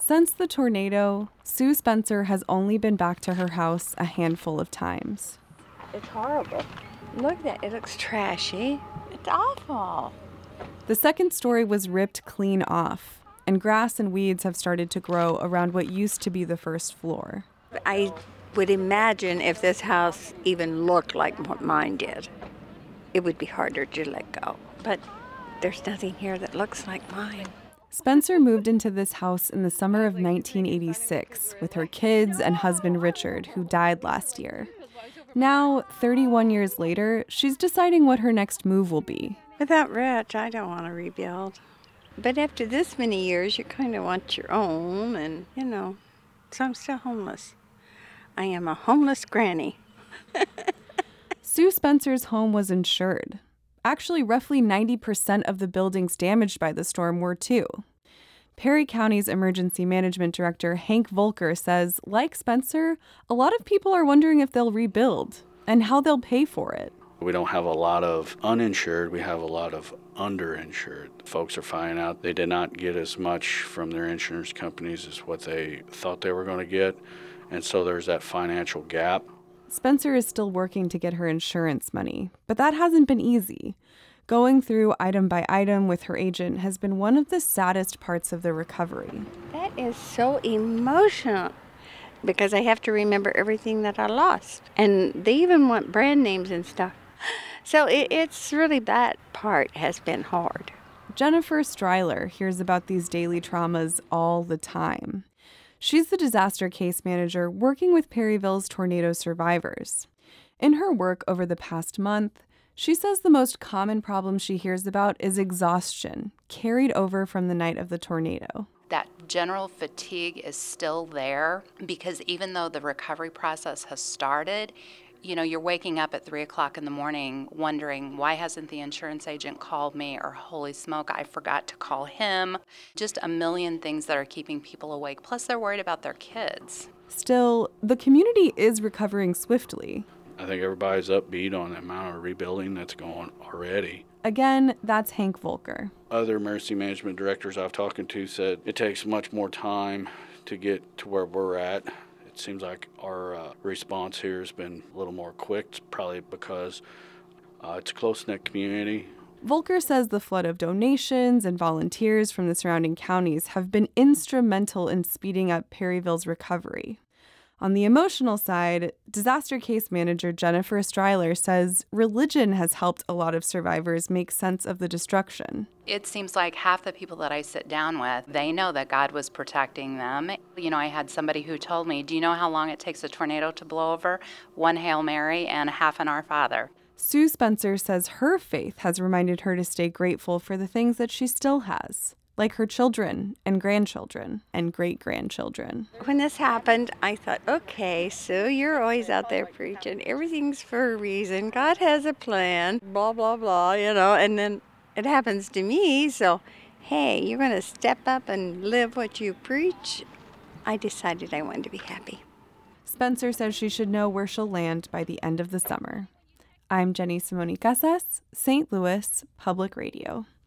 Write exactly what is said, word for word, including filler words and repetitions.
Since the tornado, Sue Spencer has only been back to her house a handful of times. It's horrible. Look at that. It looks trashy. It's awful. The second story was ripped clean off, and grass and weeds have started to grow around what used to be the first floor. I would imagine if this house even looked like what mine did, it would be harder to let go. But there's nothing here that looks like mine. Spencer moved into this house in the summer of nineteen eighty-six with her kids and husband Richard, who died last year. Now, thirty-one years later, she's deciding what her next move will be. Without Rich, I don't want to rebuild. But after this many years, you kind of want your own, and, you know, so I'm still homeless. I am a homeless granny. Sue Spencer's home was insured. Actually, roughly ninety percent of the buildings damaged by the storm were too. Perry County's emergency management director, Hank Volker, says, like Spencer, a lot of people are wondering if they'll rebuild and how they'll pay for it. We don't have a lot of uninsured, we have a lot of underinsured. Folks are finding out they did not get as much from their insurance companies as what they thought they were going to get, and so there's that financial gap. Spencer is still working to get her insurance money, but that hasn't been easy. Going through item by item with her agent has been one of the saddest parts of the recovery. That is so emotional because I have to remember everything that I lost. And they even want brand names and stuff. So it, it's really, that part has been hard. Jennifer Stryler hears about these daily traumas all the time. She's the disaster case manager working with Perryville's tornado survivors. In her work over the past month, she says the most common problem she hears about is exhaustion, carried over from the night of the tornado. That general fatigue is still there because even though the recovery process has started, you know, you're waking up at three o'clock in the morning wondering, why hasn't the insurance agent called me? Or holy smoke, I forgot to call him. Just a million things that are keeping people awake. Plus, they're worried about their kids. Still, the community is recovering swiftly. I think everybody's upbeat on the amount of rebuilding that's going already. Again, that's Hank Volker. Other emergency management directors I've talked to said it takes much more time to get to where we're at. It seems like our uh, response here has been a little more quick. It's probably because uh, it's a close-knit community. Volker says the flood of donations and volunteers from the surrounding counties have been instrumental in speeding up Perryville's recovery. On the emotional side, disaster case manager Jennifer Stryler says religion has helped a lot of survivors make sense of the destruction. It seems like half the people that I sit down with, they know that God was protecting them. You know, I had somebody who told me, do you know how long it takes a tornado to blow over? One Hail Mary and half an Our Father. Sue Spencer says her faith has reminded her to stay grateful for the things that she still has, like her children and grandchildren and great-grandchildren. When this happened, I thought, okay, Sue, you're always out there preaching. Everything's for a reason. God has a plan, blah, blah, blah, you know, and then it happens to me, so, hey, you're going to step up and live what you preach. I decided I wanted to be happy. Spencer says she should know where she'll land by the end of the summer. I'm Jenny Simone Casas, Saint Louis Public Radio.